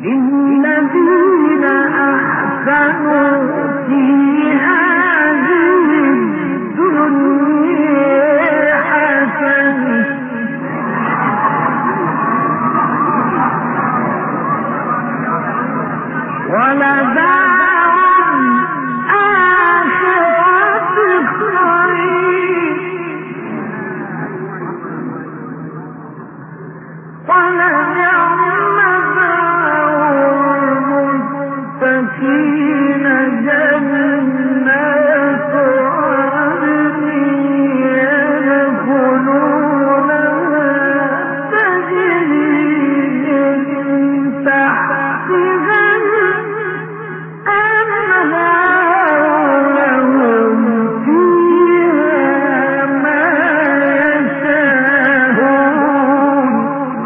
للذين أحسنوا في هذه الدنيا حسنة ولدار الآخرة خير ولنعم دار المتقين جنات عدن يدخلونها تجري من تحتها الأنهار لهم فيها ما يشاءون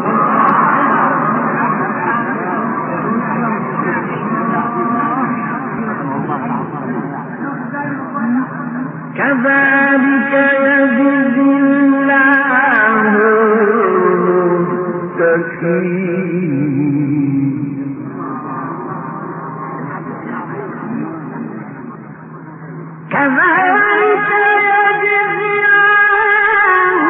كذلك يجزي الله المتقين كذلك يجزي الله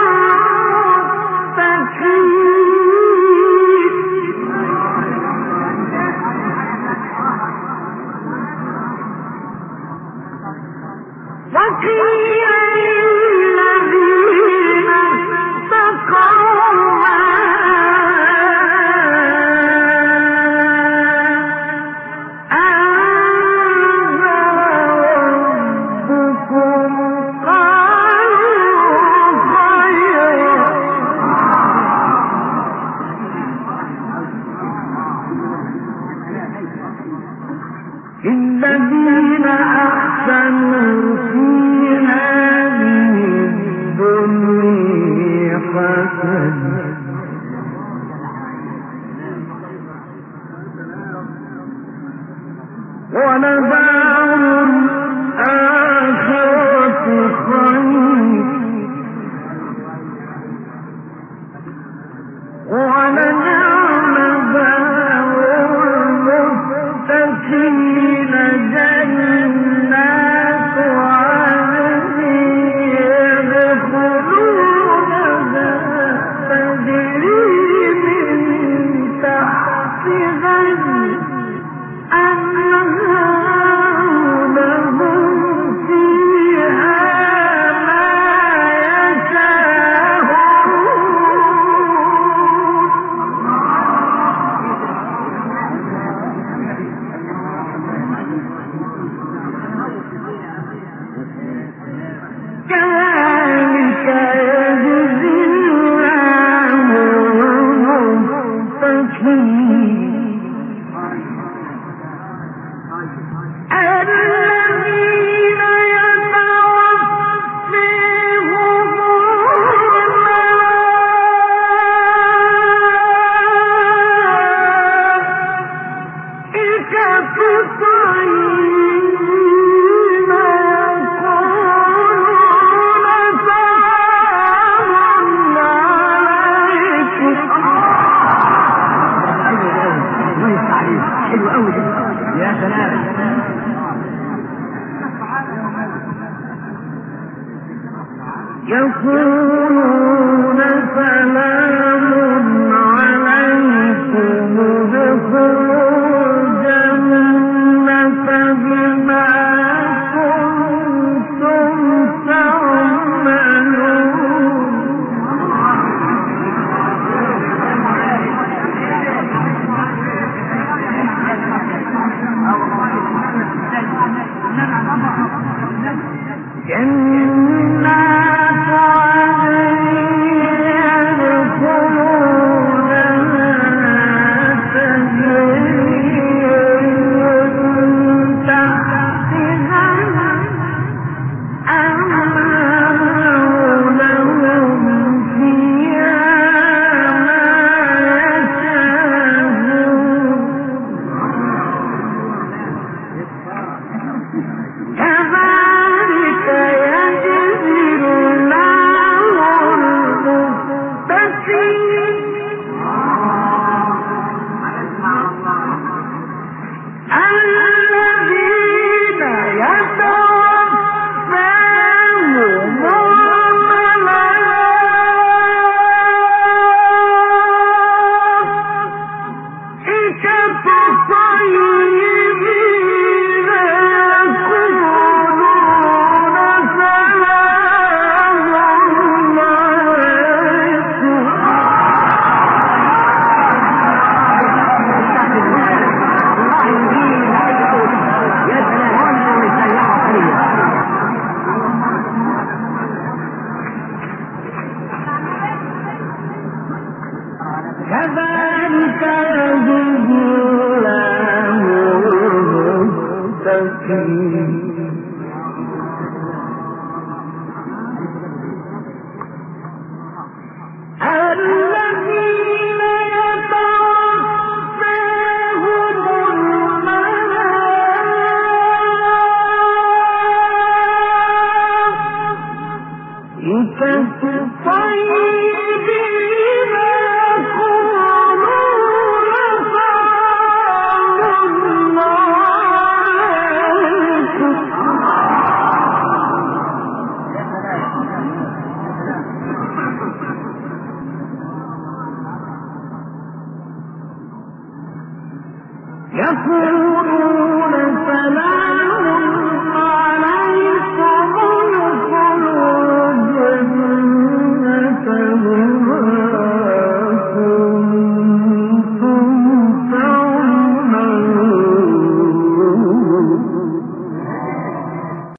المتقين وقيل للذين اتقوا الذين أحسنوا في هذه الدنيا حسنة ولدار الآخرة خير ولنعم دار المتقين جنات عدن يدخلونها تجري من تحتها الأنهار لهم فيها ما يشاءون كذلك يجزي الله المتقين الذين يتوفيهم الملائكة طيبين يقولون سلام عليكم حلو قوي يا سلام يقولون سلام عليكم ادخلوا الجنة بما كنتم تعملون جنات عدن يدخلونها تجري من تحتها الأنهار لهم فيها ما يشاءون كذلك يقول